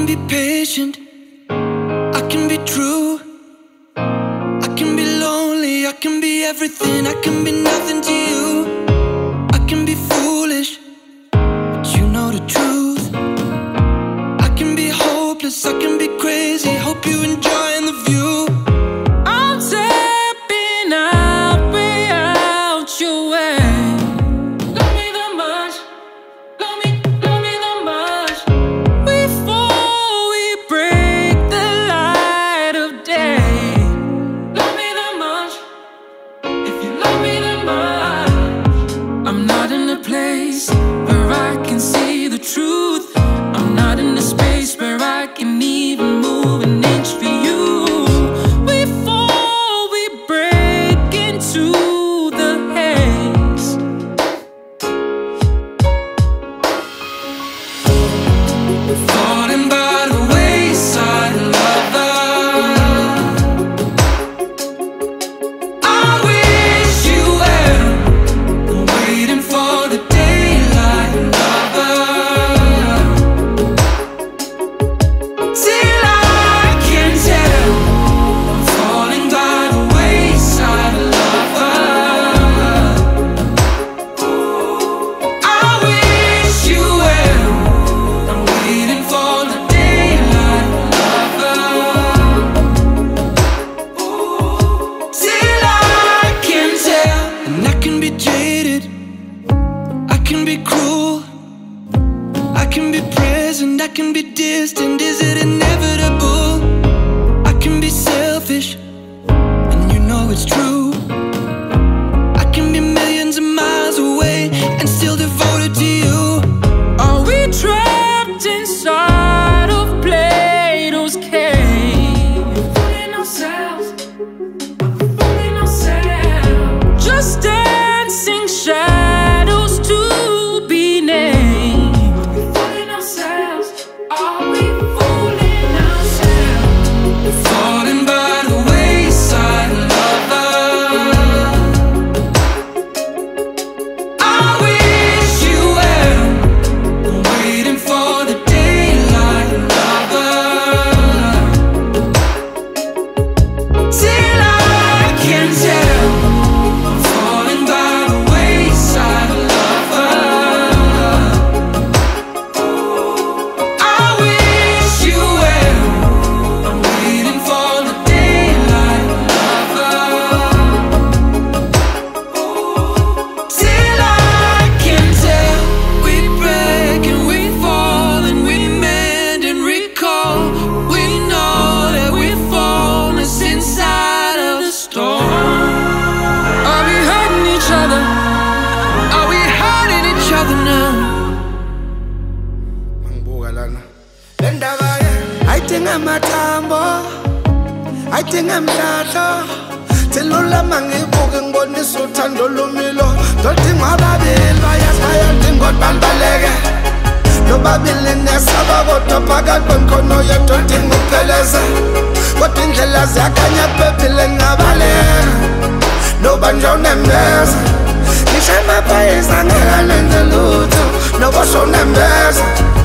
be patient, I can be true, I can be lonely, I can be everything, I can be nothing to you. I can be foolish, but you know the truth. I can be hopeless, I can be crazy, hope you're enjoying the view. I'm tapping out without your way. Love me that much, love me that much. Before we break the light of day. Love me that much, if you love me that much. I'm not in a place where I can see the truth. I'm not in a space where I can even move an inch for you. Before we break into the haze. Falling by the wayside, lover. I wish you well. I'm waiting for the daylight, lover. Till I can tell, I'm falling by the wayside, lover. I wish you well. I'm waiting for the daylight, lover. Till I can tell. And I can be jaded, I can be cruel, I can be present, I can be distant. Is it inevitable? I can be selfish, and you know it's true. I can be millions of miles away and still devoted to you. Are we trapped inside of Plato's cave? Fooling ourselves, fooling ourselves. Just dancing shadows to be named. Fooling ourselves, are we fooling ourselves? Falling by the wayside, lover. I wish you well. I'm waiting for the daylight, lover. Till I can tell, I'm falling by the wayside, lover. I wish you well. I'm waiting for the daylight, lover. Till I can tell, we break and we fall and we mend and recall. We know that we've fallen inside of the storm. Are we hurting each other? Are we hurting each other now? Angibuka lana le ndaba ayidinga amathambo, ayidinga emhlahlo. Thilula mangibuke ngibonisa uthando lumilo. Ndodinga ababili bayadinga ukuthi baleke. Nobabili nesaba kodwa phakathi kwenkhono yethu odinga ukupheleza. Kodwa indlela ziyakhanya phephile ngabaleka. Nobanjwa unembeza, ngisho emapayisa ngeke lenze lutho. Nobosho unembeza.